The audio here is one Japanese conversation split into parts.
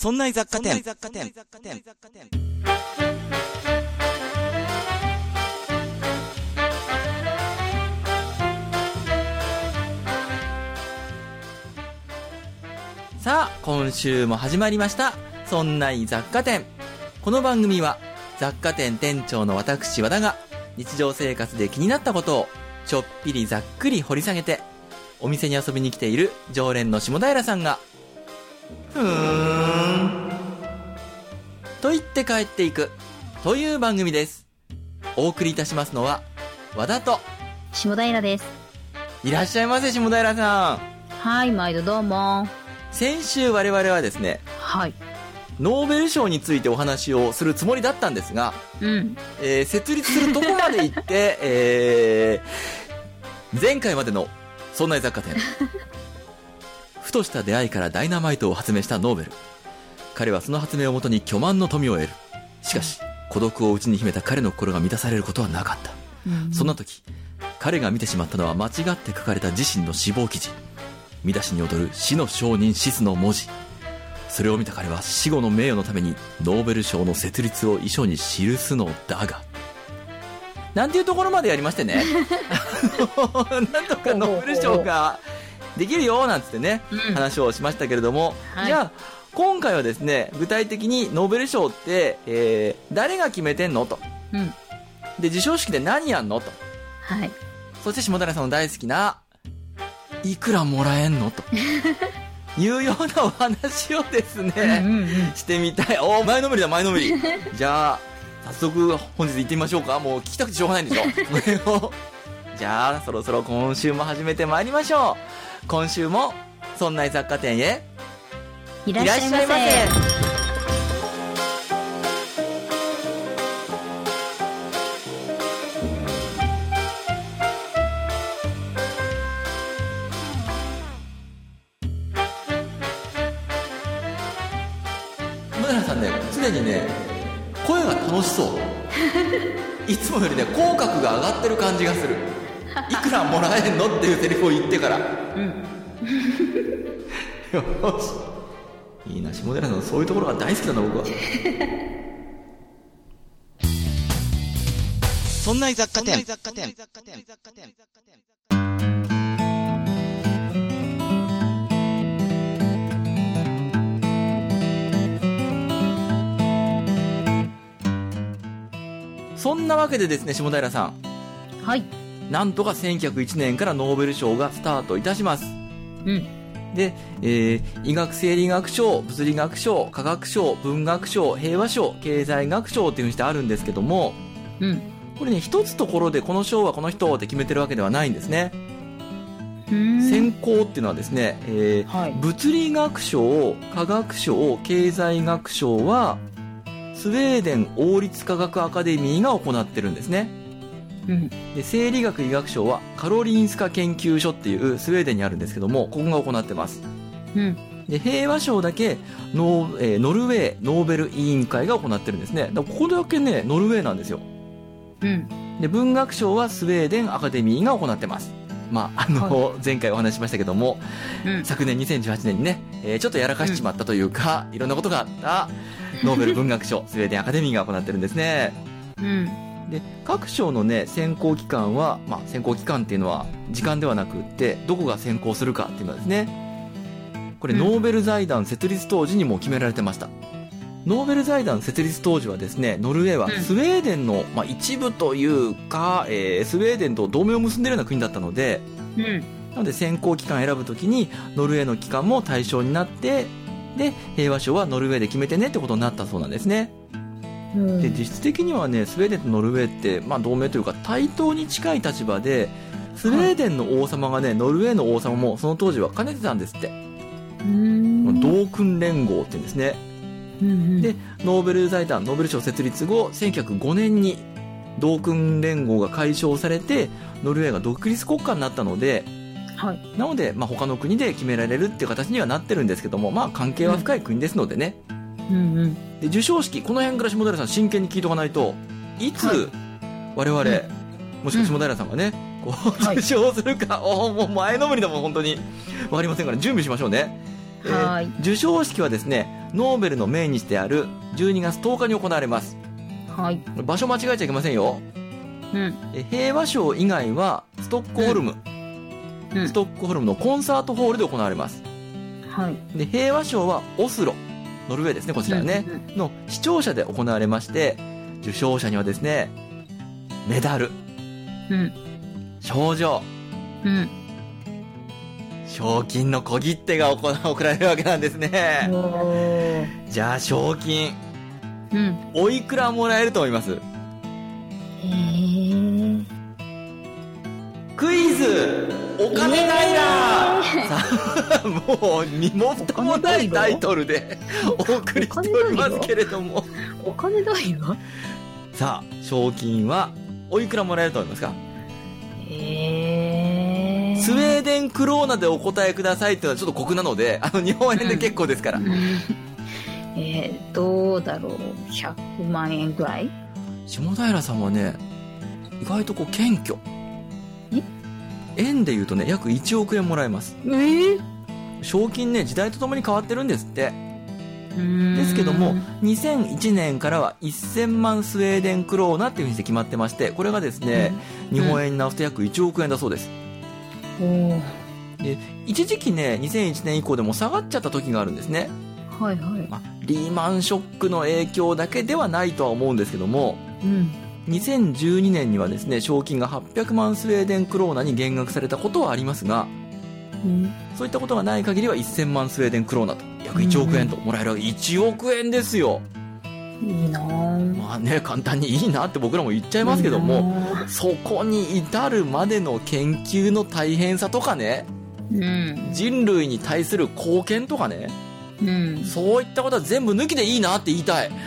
そんな雑貨店。さあ、今週も始まりました。そんな雑貨店。この番組は雑貨店店長の私和田が日常生活で気になったことをちょっぴりざっくり掘り下げて、お店に遊びに来ている常連の下平さんがと言って帰っていくという番組です。お送りいたしますのは和田と下平です。 いらっしゃいませ、下平さん。 はい、毎度どうも。 先週我々はですね、 はい、 ノーベル賞についてお話をするつもりだったんですが、設立するとこまで行って、前回までのそんな雑貨店ふとした出会いからダイナマイトを発明したノーベル。彼はその発明をもとに巨万の富を得る。しかし孤独を内に秘めた彼の心が満たされることはなかった、そんな時彼が見てしまったのは間違って書かれた自身の死亡記事。見出しに踊る死の証人シスの文字。それを見た彼は死後の名誉のためにノーベル賞の設立を遺書に記すのだが、なんていうところまでやりましてねなんとかノーベル賞ができるよなんつってね、話をしましたけれども、じゃあ今回はですね、具体的にノーベル賞って、誰が決めてんのと、で授賞式で何やんのと、そして下平さんの大好きないくらもらえんのというようなお話をですね、してみたい。お、前のめりだ、前のめりじゃあ早速本日行ってみましょうか。もう聞きたくてしょうがないんでしょじゃあそろそろ今週も始めてまいりましょう。今週もそんな雑貨店へいらっしゃいませ。 常にね、声が楽しそういつもよりね、口角が上がってる感じがするいくらもらえんのっていうセリフを言ってから、よし、いいな、下寺さんそういうところが大好きなんだ僕はそんな雑貨店。そんなわけでですね、下平さん、 はい、 なんとか1901年からノーベル賞がスタートいたします、で、医学生理学賞、物理学賞、科学賞、文学賞、平和賞、経済学賞っていうふうにしてあるんですけども、これね、一つところでこの賞はこの人って決めてるわけではないんですね。選考っていうのはですね、物理学賞、科学賞、経済学賞はスウェーデン王立科学アカデミーが行ってるんですね、で生理学医学賞はカロリンスカ研究所っていうスウェーデンにあるんですけども、ここが行ってます、で平和賞だけノルウェーノーベル委員会が行ってるんですね。だからここだけねノルウェーなんですよ、で文学賞はスウェーデンアカデミーが行ってます。前回お話ししましたけども、昨年2018年にね、ちょっとやらかしちまったというか、いろんなことがあったノーベル文学賞スウェーデンアカデミーが行ってるんですね、で各賞のね選考期間は、選考期間っていうのは時間ではなくって、どこが選考するかっていうのはですね、これノーベル財団設立当時にも決められてました。ノーベル財団設立当時はですね、ノルウェーはスウェーデンの、一部というか、スウェーデンと同盟を結んでいるような国だったので、なので選考期間選ぶときにノルウェーの機関も対象になって、で平和賞はノルウェーで決めてねってことになったそうなんですね、で実質的にはね、スウェーデンとノルウェーって、同盟というか対等に近い立場で、スウェーデンの王様がね、ノルウェーの王様もその当時は兼ねてたんですって。同訓連合って言うんですね、でノーベル財団ノーベル賞設立後1905年に同訓連合が解消されてノルウェーが独立国家になったので、なので、他の国で決められるっていう形にはなってるんですけども、関係は深い国ですのでね、で授賞式、この辺から下平さん真剣に聞いとかないと、いつ我々、もしくは下平さんがね、こう受賞するか、もう前のめりだもん本当に分かりませんから準備しましょうね。授賞式はですね、 ノーベルの命日である12月10日に行われます。 はい。 場所間違えちゃいけませんよ。 うん。 平和賞以外はストックホルム、ストックホルムのコンサートホールで行われます。 はい。 で、平和賞はオスロ、ノルウェーですね、こちらね、の視聴者で行われまして、受賞者にはですね、メダル、賞状、賞金の小切手が贈られるわけなんですね。じゃあ賞金、おいくらもらえると思います？クイズお金ないな、さあ、もう身も蓋もないタイトルでお送りしておりますけれども、 お金ないわ。 さあ、賞金はおいくらもらえると思いますか？スウェーデンクローナでお答えくださいっていうのはちょっと酷なので、日本円で結構ですから。 どうだろう、100万円ぐらい？ 下平さんはね、意外と謙虚。円で言うとね、約1億円もらえます。賞金ね、時代とともに変わってるんですって。ですけども、2001年からは1000万スウェーデンクローナっていうふうにして決まってまして、これがですね、日本円に直すと約1億円だそうです。で、一時期ね、2001年以降でも下がっちゃった時があるんですね。 はいはい。 リーマンショックの影響だけではないとは思うんですけども、2012年にはですね、賞金が800万スウェーデンクローナに減額されたことはありますが、そういったことがない限りは1000万スウェーデンクローナと約1億円ともらえる。1億円ですよ。 いいなぁ。 まあね、簡単にいいなって僕らも言っちゃいますけども、そこに至るまでの研究の大変さとかね、人類に対する貢献とかね、そういったことは全部抜きでいいなって言いたい。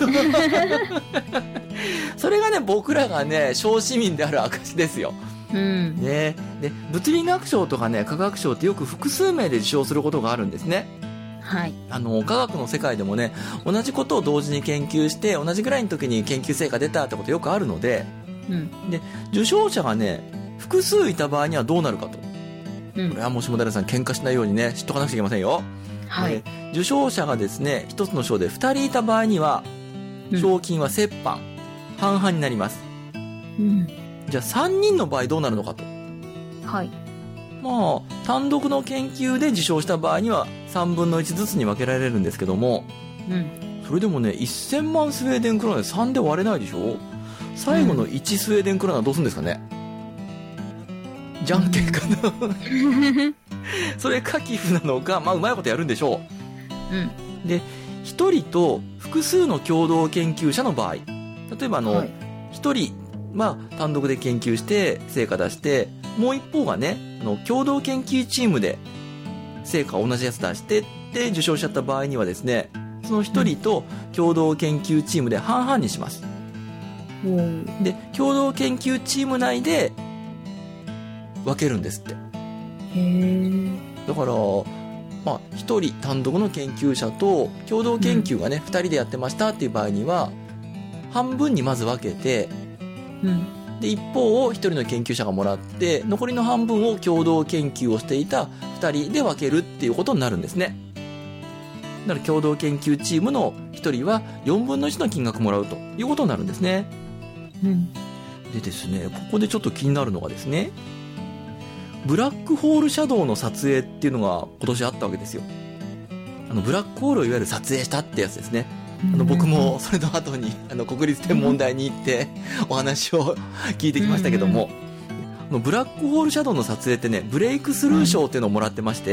それがね、僕らがね、小市民である証ですよ。ね、で、物理学賞とかね、科学賞ってよく複数名で受賞することがあるんですね。 はい。 科学の世界でもね、同じことを同時に研究して、同じぐらいの時に研究成果出たってことよくあるので、で、受賞者がね、複数いた場合にはどうなるかと。これはもう下平さん喧嘩しないようにね、知っとかなくちゃいけませんよ。 はい。 受賞者がですね、一つの賞で2人いた場合には、賞金は折半、半々になります。じゃあ3人の場合どうなるのかと。 はい。 まあ、単独の研究で受賞した場合には3分の1ずつに分けられるんですけども、それでもね、1000万スウェーデンクローナで3で割れないでしょ。最後の1スウェーデンクローナはどうするんですかね。じゃんけんかな。それか寄付なのか、まあうまいことやるんでしょう。で、1人と複数の共同研究者の場合、例えば1人、まあ単独で研究して成果出して、もう一方がね、共同研究チームで成果を同じやつ出してで受賞しちゃった場合にはですね、その1人と共同研究チームで半々にします。で、共同研究チーム内で分けるんですって。だから、まあ、1人単独の研究者と共同研究がね、2人でやってましたっていう場合には半分にまず分けて、で一方を1人の研究者がもらって残りの半分を共同研究をしていた2人で分けるっていうことになるんですね。だから共同研究チームの1人は4分の1の金額もらうということになるんですね。でですね、ここでちょっと気になるのがですね、ブラックホールシャドウの撮影っていうのが今年あったわけですよ。ブラックホールをいわゆる撮影したってやつですね。僕もそれの後に国立天文台に行ってお話を聞いてきましたけども、ブラックホールシャドウの撮影ってね、ブレイクスルー賞っていうのをもらってまして、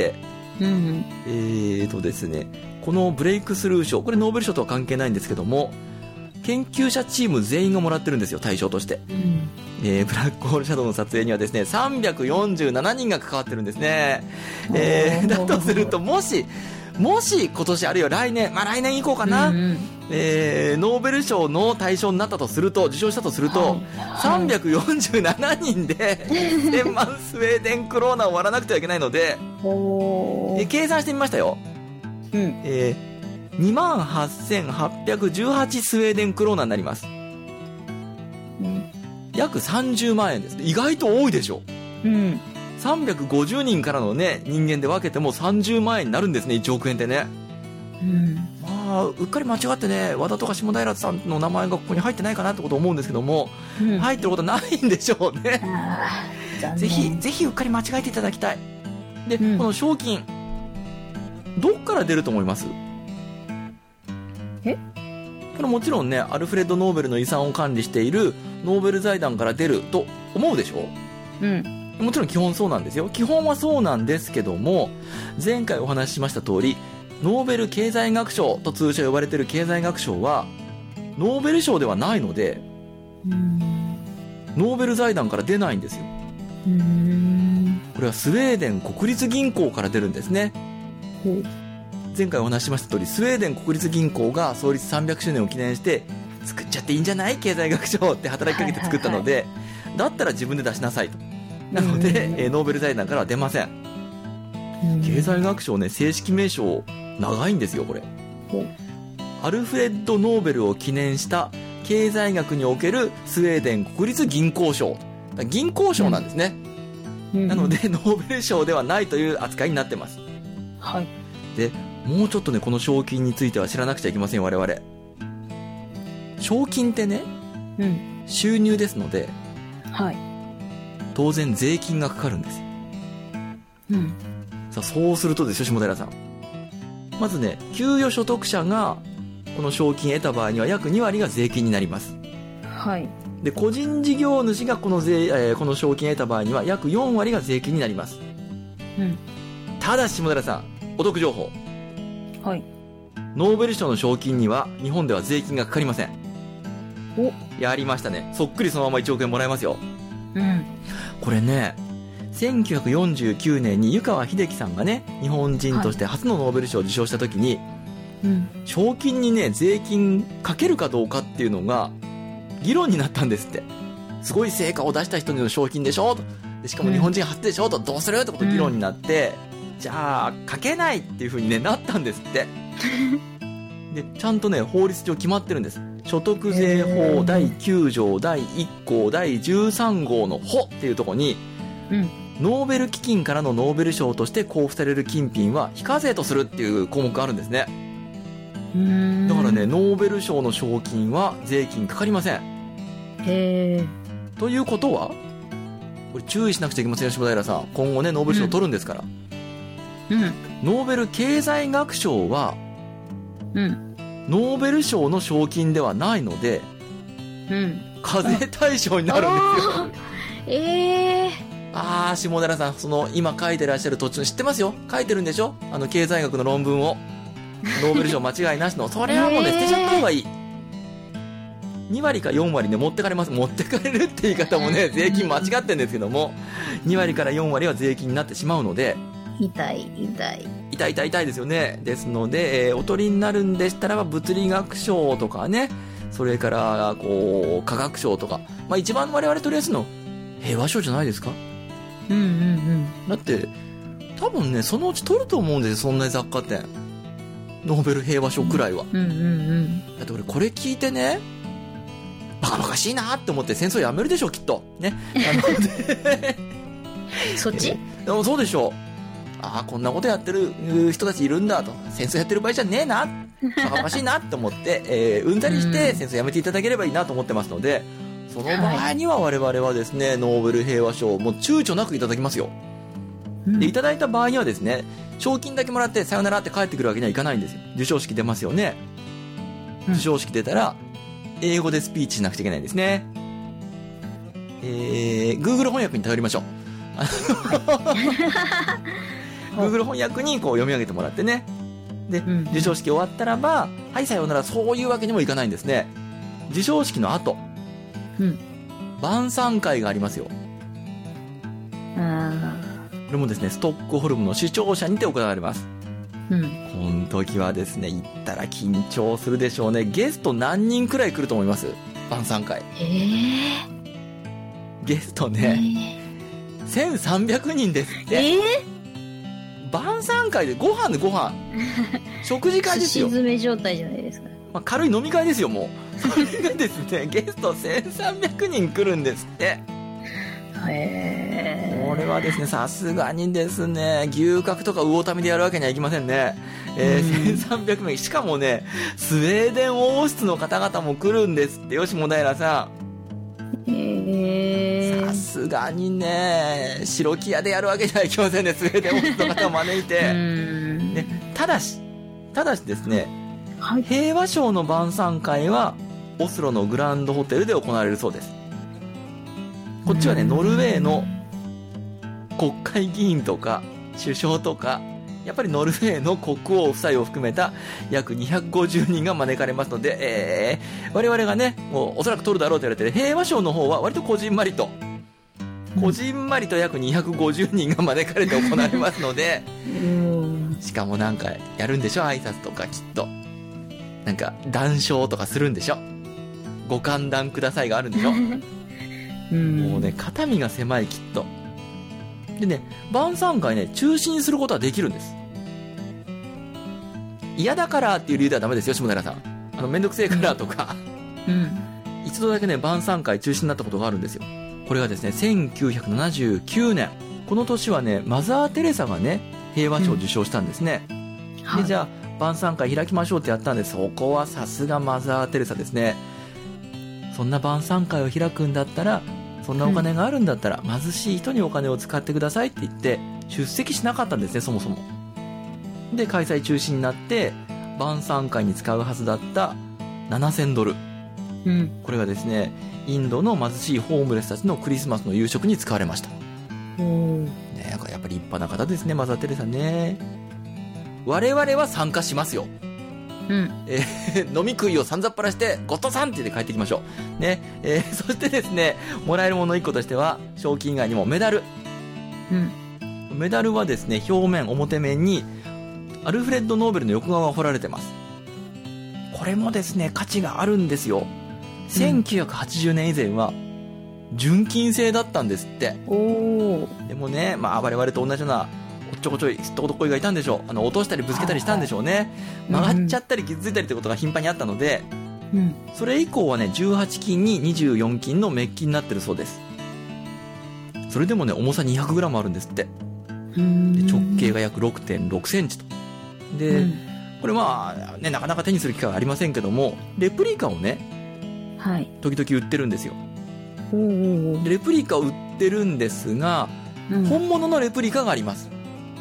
ですね、このブレイクスルー賞、これノーベル賞とは関係ないんですけども、研究者チーム全員がもらってるんですよ、対象として。ブラックホールシャドウの撮影にはですね、347人が関わってるんですね。だとすると、もし今年あるいは来年、まあ来年以降かな、ノーベル賞の対象になったとすると、受賞したとすると、347人で1000万スウェーデンクローナを割らなくてはいけないので、計算してみましたよ。28,818 スウェーデンクローナになります。約30万円です。意外と多いでしょ。350人からのね、人間で分けても30万円になるんですね、1億円ってね。 うっかり間違ってね、和田とか下平さんの名前がここに入ってないかなってことを思うんですけども、入ってることないんでしょうね。ぜひうっかり間違えていただきたい。で、この賞金、どっから出ると思います？これもちろんね、アルフレッド・ノーベルの遺産を管理しているノーベル財団から出ると思うでしょ？もちろん基本そうなんですよ。基本はそうなんですけども、前回お話ししました通り、ノーベル経済学賞と通称呼ばれている経済学賞はノーベル賞ではないので、ノーベル財団から出ないんですよ。これはスウェーデン国立銀行から出るんですね。前回お話ししました通り、スウェーデン国立銀行が創立300周年を記念して作っちゃっていいんじゃない経済学賞って働きかけて作ったので、だったら自分で出しなさいと。なので、ノーベル財団からは出ません。経済学賞ね、正式名称長いんですよこれ。アルフレッド・ノーベルを記念した経済学におけるスウェーデン国立銀行賞、銀行賞なんですね。なのでノーベル賞ではないという扱いになってます。でもうちょっとね、この賞金については知らなくちゃいけません。我々賞金ってね、収入ですので、当然税金がかかるんですよ。さあそうするとですよ、下平さん、まずね、給与所得者がこの賞金を得た場合には約2割が税金になります。で個人事業主がこの賞金を得た場合には約4割が税金になります。ただ下平さん、お得情報、ノーベル賞の賞金には日本では税金がかかりません。やりましたね。そっくりそのまま1億円もらえますよ。これね、1949年に湯川秀樹さんがね、日本人として初のノーベル賞を受賞した時に、賞金にね、税金かけるかどうかっていうのが議論になったんですって。すごい成果を出した人の賞金でしょと、でしかも日本人初でしょと、どうするってこと議論になって、じゃあかけないっていう風に、ね、なったんですってでちゃんとね、法律上決まってるんです。所得税法第9条第1項第13号の法っていうところに、ノーベル基金からのノーベル賞として交付される金品は非課税とするっていう項目があるんですね。だからね、ノーベル賞の賞金は税金かかりません。ということは、これ注意しなくちゃいけませんよ、下平さん。今後ね、ノーベル賞を取るんですから、ノーベル経済学賞は、ノーベル賞の賞金ではないので、課税対象になるんですよ。下平さん、その今書いてらっしゃる途中知ってますよ。書いてるんでしょ、経済学の論文を。ノーベル賞間違いなしの。それはもうね、捨てちゃった方がいい。2割か4割ね、持ってかれます。持ってかれるって言い方もね、税金間違ってんですけども、2割から4割は税金になってしまうので、 痛いですよね。ですので、お取りになるんでしたらば、物理学賞とかね、それから科学賞とか、一番我々取りやすいの平和賞じゃないですか。だって多分ね、そのうち取ると思うんですよ、そんな雑貨店。ノーベル平和賞くらいは。だって俺これ聞いてね、バカバカしいなって思って戦争やめるでしょ、きっとね。 そっち？ でもそうでしょう。こんなことやってる人たちいるんだと、戦争やってる場合じゃねえな、バカバカしいなって思って、うんざりして戦争やめていただければいいなと思ってますので、その場合には我々はですね、ノーベル平和賞もう躊躇なくいただきますよ。でいただいた場合にはですね、賞金だけもらってさよならって帰ってくるわけにはいかないんですよ。授賞式出ますよね。授賞式出たら英語でスピーチしなくちゃいけないんですね。Google 翻訳に頼りましょう。Google 翻訳に読み上げてもらってね。で、授賞式終わったらば、はいさようなら、そういうわけにもいかないんですね。授賞式の後、晩餐会がありますよ。これもですね、ストックホルムの市庁舎にて行われます。この時はですね、行ったら緊張するでしょうね。ゲスト何人くらい来ると思います？晩餐会。ゲストね、1300人ですって。晩餐会でご飯食事会ですよ。 すし詰め状態じゃないですか。 軽い飲み会ですよ、もう。それがですね、ゲスト1300人来るんですって。 へー。 これはですね、さすがにですね、牛角とか魚民でやるわけにはいきませんね。1300名。しかもね、スウェーデン王室の方々も来るんですってよ、下平さん。さすがにね、白木屋でやるわけにはいきませんね、スウェーデン王室の方を招いて。ね、ただしですね、はい、平和賞の晩餐会はオスロのグランドホテルで行われるそうです。こっちはね、ノルウェーの国会議員とか首相とか、やっぱりノルウェーの国王夫妻を含めた約250人が招かれますので、我々がね、もうおそらく取るだろうと言われている平和賞の方は割とこじんまりと約250人が招かれて行われますので、しかもなんかやるんでしょ、挨拶とかきっと。なんか談笑とかするんでしょ。ご歓談くださいがあるんでしょ。もうね、肩身が狭いきっと。でね、晩餐会ね、中止にすることはできるんです。嫌だからっていう理由ではダメですよ、下平さん。めんどくせえからとか。一度だけね、晩餐会中止になったことがあるんですよ。これがですね、1979年。この年はね、マザー・テレサがね、平和賞を受賞したんですね。で、じゃあ、晩餐会開きましょうってやったんです。そこはさすがマザー・テレサですね。そんな晩餐会を開くんだったら、そんなお金があるんだったら、貧しい人にお金を使ってくださいって言って、出席しなかったんですね、そもそも。で、開催中止になって、晩餐会に使うはずだった7000ドル。これがですね、インドの貧しいホームレスたちのクリスマスの夕食に使われました。ね、やっぱり立派な方ですね、マザー・テレサね。我々は参加しますよ。飲み食いをさんざっぱらしてゴッドさんって言って帰ってきましょうね。そしてですね、もらえるもの1個としては賞金以外にもメダル、メダルはですね、表面表面にアルフレッド・ノーベルの横顔が彫られてます。これもですね、価値があるんですよ。1980年以前は純金製だったんですって。でもね、まあ我々と同じようなおっちょこちょいすっとこどっこいがいたんでしょう。落としたりぶつけたりしたんでしょうね。曲がっちゃったり傷ついたりってことが頻繁にあったので、それ以降はね、18金に24金のメッキになってるそうです。それでもね、重さ 200g あるんですって。で、直径が約 6.6 センチと。で、これまあね、なかなか手にする機会はありませんけども、レプリカをね、時々売ってるんですよ。で、レプリカを売ってるんですが、本物のレプリカがあります。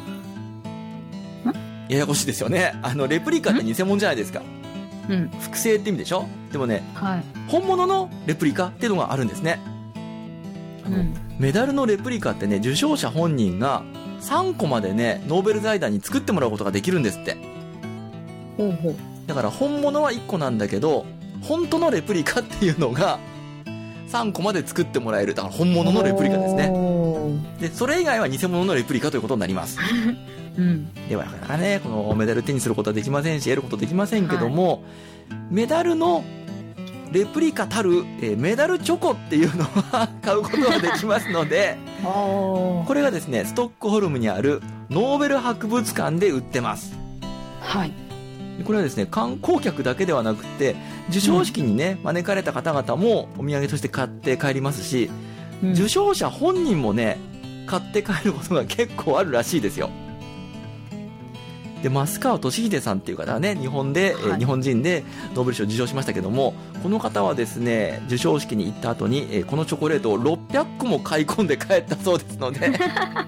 ややこしいですよね。レプリカって偽物じゃないですか。複製って意味でしょ。でもね、本物のレプリカっていうのがあるんですね。メダルのレプリカってね、受賞者本人が3個までね、ノーベル財団に作ってもらうことができるんですって。だから本物は1個なんだけど、本当のレプリカっていうのが3個まで作ってもらえる。だから本物のレプリカですね。で、それ以外は偽物のレプリカということになります。ではなかなかね、このメダル手にすることはできませんし、得ることはできませんけども、メダルのレプリカたる、メダルチョコっていうのは買うことができますので、これがですね、ストックホルムにあるノーベル博物館で売ってます。これはですね、観光客だけではなくて、授賞式にね、招かれた方々もお土産として買って帰りますし、受賞者本人もね、買って帰ることが結構あるらしいですよ。で、増川俊秀さんっていう方はね、日本人でノーベル賞を受賞しましたけども、この方はですね、授賞式に行った後に、このチョコレートを600個も買い込んで帰ったそうですので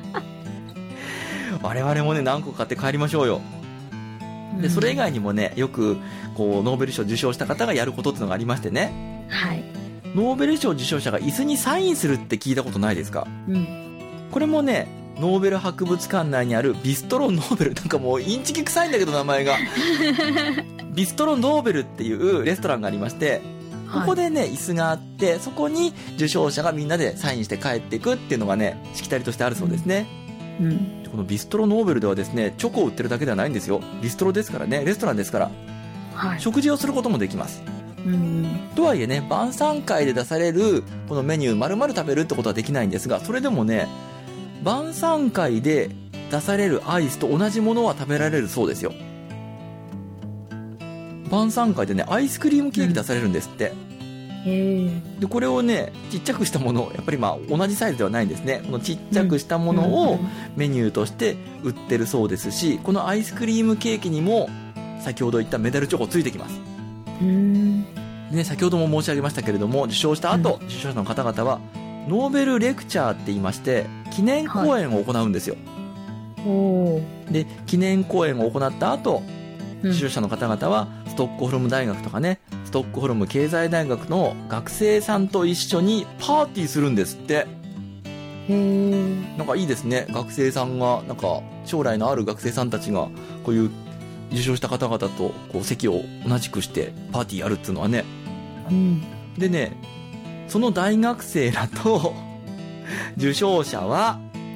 我々もね、何個買って帰りましょうよ。で、それ以外にもね、よくこうノーベル賞を受賞した方がやることっていうのがありましてね、ノーベル賞受賞者が椅子にサインするって聞いたことないですか？これもね、ノーベル博物館内にあるビストロノーベル、なんかもうインチキ臭いんだけど名前がビストロノーベルっていうレストランがありまして、ここでね、椅子があって、そこに受賞者がみんなでサインして帰っていくっていうのがね、しきたりとしてあるそうですね。このビストロノーベルではですね、チョコを売ってるだけではないんですよ。ビストロですからね、レストランですから、食事をすることもできます。とはいえね、晩餐会で出されるこのメニュー丸々食べるってことはできないんですが、それでもね、晩餐会で出されるアイスと同じものは食べられるそうですよ。晩餐会でね、アイスクリームケーキ出されるんですって。 で、これをね、ちっちゃくしたもの、やっぱり同じサイズではないんですね。このちっちゃくしたものをメニューとして売ってるそうですし、このアイスクリームケーキにも、先ほど言ったメダルチョコついてきます。ね、先ほども申し上げましたけれども、受賞した後、受賞者の方々は、ノーベルレクチャーって言いまして、記念講演を行うんですよ。で、記念講演を行った後、受賞者の方々は、ストックホルム大学とかね、ストックホルム経済大学の学生さんと一緒にパーティーするんですって。なんかいいですね。学生さんが、なんか将来のある学生さんたちが、こういう受賞した方々とこう席を同じくしてパーティーやるっていうのはね。でね、その大学生らと受賞者は、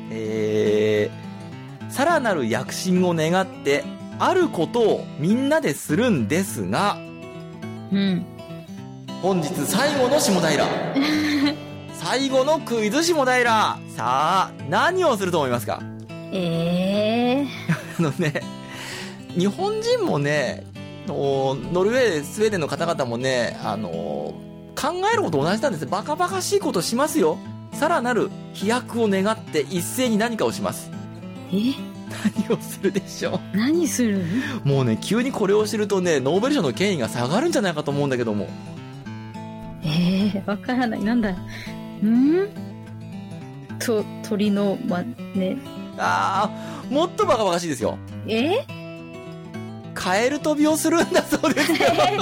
さらなる躍進を願ってあることをみんなでするんですが、本日最後の下平最後のクイズ下平、さあ何をすると思いますか？ね、日本人もね、ノルウェースウェーデンの方々もね、考えること同じなんです。バカバカしいことしますよ。さらなる飛躍を願って一斉に何かをします。何をするでしょう？ 何する？ もうね、急にこれを知るとね、ノーベル賞の権威が下がるんじゃないかと思うんだけども。 わからない。なんだ。鳥のね。 もっとバカバカしいですよ。カエル飛びをするんだそうですよ。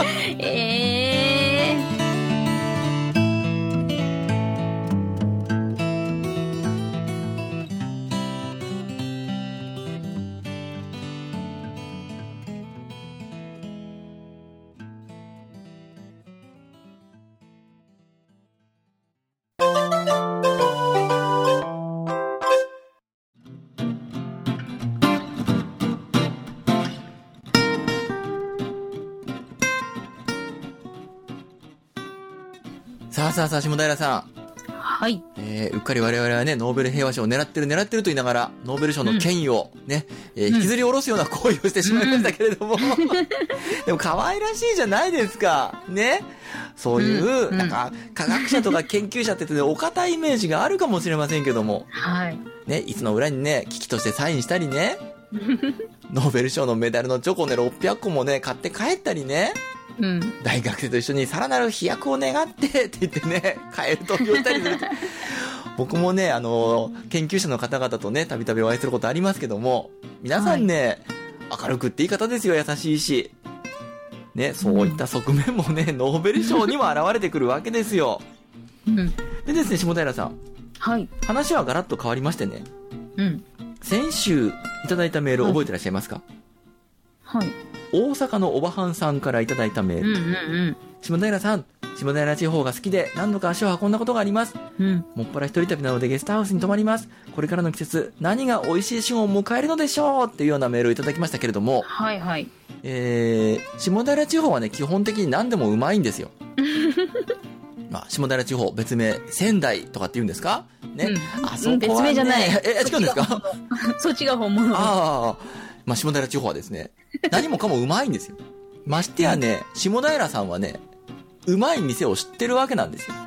さあ下平さん。 はい。 うっかり我々はね、ノーベル平和賞を狙ってると言いながら、ノーベル賞の権威をね、引きずり下ろすような行為をしてしまいましたけれども。でも可愛らしいじゃないですか。ね。そういう、なんか、科学者とか研究者って言って、お堅いイメージがあるかもしれませんけども。 はい。 ね、いつの裏にね、機器としてサインしたりね。ノーベル賞のメダルのチョコね、600個もね、買って帰ったりね。大学生と一緒にさらなる飛躍を願ってって言ってね、カエル飛びをしたりする。僕もね、研究者の方々とね、たびたびお会いすることありますけども、皆さんね、明るくっていい方ですよ、優しいし。ね、そういった側面もね、ノーベル賞にも現れてくるわけですよ。でですね、下平さん。 はい。 話はガラッと変わりましてね。先週いただいたメール覚えてらっしゃいますか？ はい。 大阪のおばはんさんからいただいたメール。下平さん、下平地方が好きで何度か足を運んだことがあります。もっぱら一人旅なのでゲストハウスに泊まります。これからの季節、何が美味しい旬を迎えるのでしょうっていうようなメールをいただきましたけれども。 はいはい。 下平地方はね、基本的に何でもうまいんですよ。下平地方、別名、仙台とかって言うんですかね。あそこはね、 別名じゃない。 違うんですか？ そっちが本物。 下平地方はですね、何もかもうまいんですよ。ましてやね、下平さんはね、うまい店を知ってるわけなんですよ。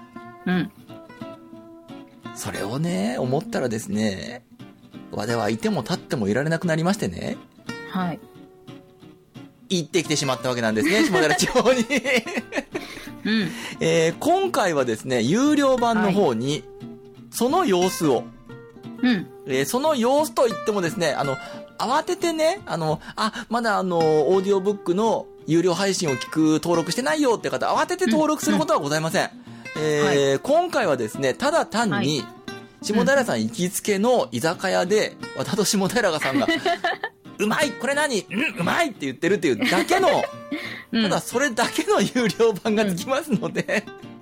それをね、思ったらですね、我ではいても立ってもいられなくなりましてね。 はい。 行ってきてしまったわけなんですね、下平地方に。今回はですね、有料版の方に、その様子を、その様子といってもですね、慌ててね、まだオーディオブックの有料配信を聞く登録してないよって方、慌てて登録することはございません。今回はですね、ただ単に、下平さん行きつけの居酒屋で、私と下平さんが、うまいこれ何うまいって言ってるっていうだけの、ただそれだけの有料版がつきますので、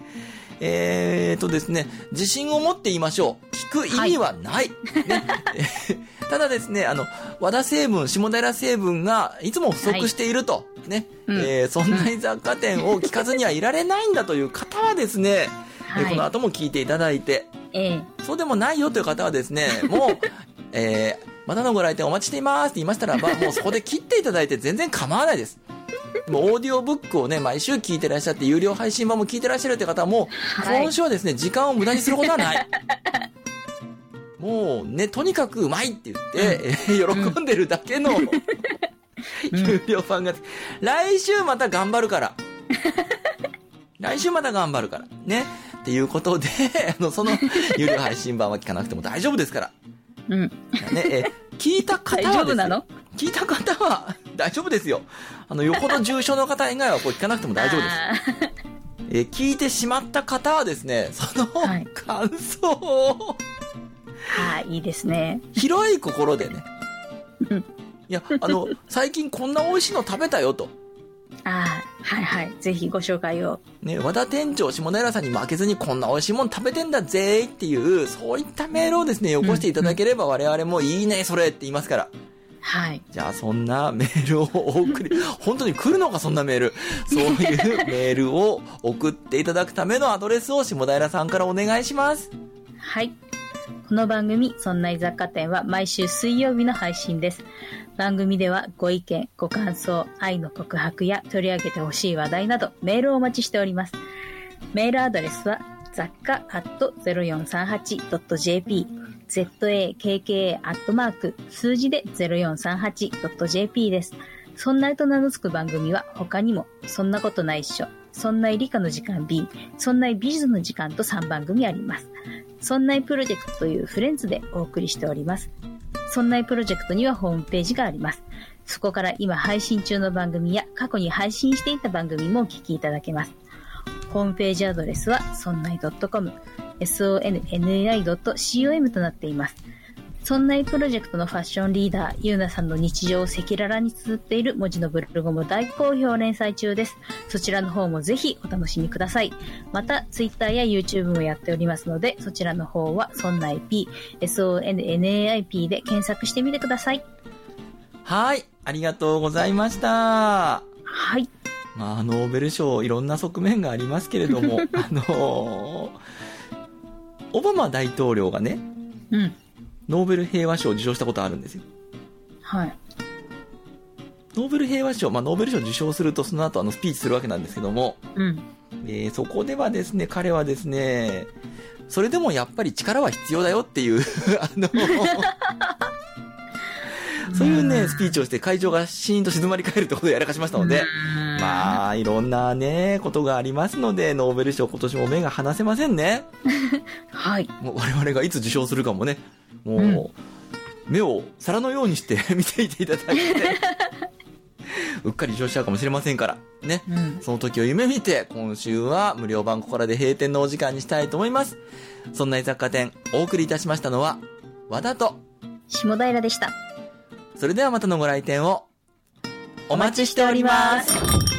ですね、自信を持って言いましょう。聞く意味はない。ね、ただですね、和田成分、下平成分がいつも不足していると。ね。そんな雑貨店を聞かずにはいられないんだという方はですね、この後も聞いていただいて、そうでもないよという方はですね、もう、またのご来店お待ちしていますって言いましたらば、もうそこで切っていただいて全然構わないです。 でもオーディオブックをね、毎週聞いてらっしゃって、有料配信版も聞いてらっしゃるって方も、 はい、 今週はですね、時間を無駄にすることはない。もうね、とにかくうまいって言って、喜んでるだけの、有料ファンが、来週また頑張るから。来週また頑張るから。ね。っていうことで、その有料配信版は聞かなくても大丈夫ですから。 うん。 ね、聞いた方はですね、 大丈夫なの？ 聞いた方は大丈夫ですよ。よほど重症の方以外はこれ聞かなくても大丈夫です。聞いてしまった方はですね、その感想を、 はい、いいですね。 広い心でね。 うん。 いや、最近こんな美味しいの食べたよと。 はいはい。ぜひご紹介を。 ね、和田店長、下平さんに負けずにこんな美味しいもの食べてんだぜーっていう、そういったメールをですね、よこしていただければ我々もいいね、それって言いますから。 はい。 じゃあそんなメールをお送り、本当に来るのかそんなメール。そういうメールを送っていただくためのアドレスを下平さんからお願いします。 はい。この番組、そんな雑貨店は毎週水曜日の配信です。番組ではご意見、ご感想、愛の告白や取り上げてほしい話題などメールをお待ちしております。メールアドレスは雑貨@0438.jp zakka@ 数字で 0438.jp です。そんなと名の付く番組は他にもそんなことないっしょ、そんない理科の時間 B、そんない美術の時間と3番組あります。そんないプロジェクトというフレンズでお送りしております。そんないプロジェクトにはホームページがあります。そこから今配信中の番組や過去に配信していた番組もお聞きいただけます。ホームページアドレスはそんない .com、sonnai.com となっています。そんないプロジェクトのファッションリーダー、ゆうなさんの日常を赤裸々に綴っている文字のブログも大好評連載中です。そちらの方もぜひお楽しみください。また、ツイッターや YouTube もやっておりますので、そちらの方はそんない P、SONNAIP で検索してみてください。 はい、ありがとうございました。 はい。 まあ、ノーベル賞、いろんな側面がありますけれども、オバマ大統領がね、 うん。 ノーベル平和賞を受賞したことあるんですよ。 はい。 ノーベル平和賞、ノーベル賞を受賞するとその後スピーチするわけなんですけども、 うん。 そこではですね、彼はですね、それでもやっぱり力は必要だよっていうそういうね、スピーチをして会場がシーンと静まり返るってことをやらかしましたので、まあ、いろんなね、ことがありますので、ノーベル賞今年も目が離せませんね。 はい。 もう我々がいつ受賞するかもね、もう、目を皿のようにして見ていていただいて、うっかり受賞しちゃうかもしれませんから、ね。その時を夢見て、今週は無料版ここらで閉店のお時間にしたいと思います。そんな雑貨店、お送りいたしましたのは、和田と下平でした。 それではまたのご来店をお待ちしております。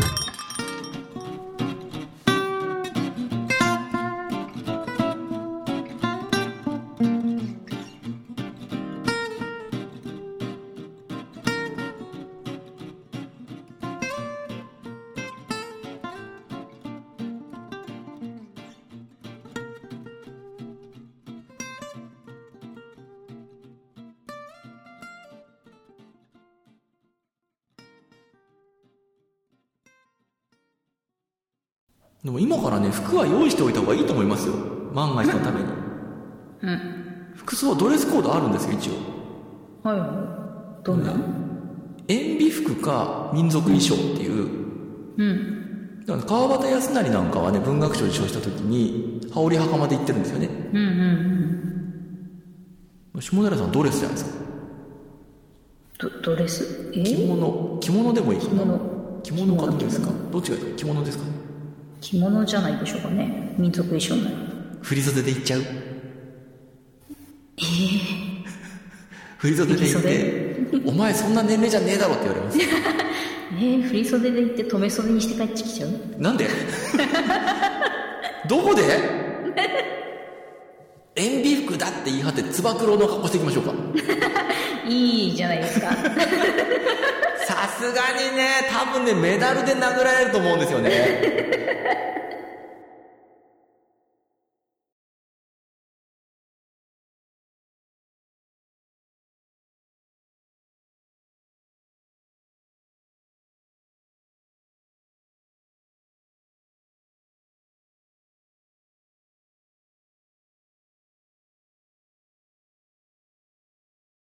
でも今からね、服は用意しておいた方がいいと思いますよ。万が一のために。 うん。 服装はドレスコードあるんですよ、一応。 はいはい。どんな？ 塩ビ服か民族衣装っていう。 うん。 だから川端康成なんかはね、文学賞受賞した時に、羽織袴で行ってるんですよね。 うんうんうん。 下平さんドレスじゃないですか。 ドレス？ 着物でもいいかな。着物かどうですか？どっちがいいですか？着物ですかね。 着物じゃないでしょうかね。民族衣装なら。 振り袖で行っちゃう？振り袖で行って、お前そんな年齢じゃねえだろって言われます。 振り袖で行って留め袖にして帰ってきちゃう？ なんで？どこで？塩ビ服だって言い張ってつば九郎の格好していきましょうか。 いいじゃないですか。 さすがにね、多分ね、メダルで殴られると思うんですよね。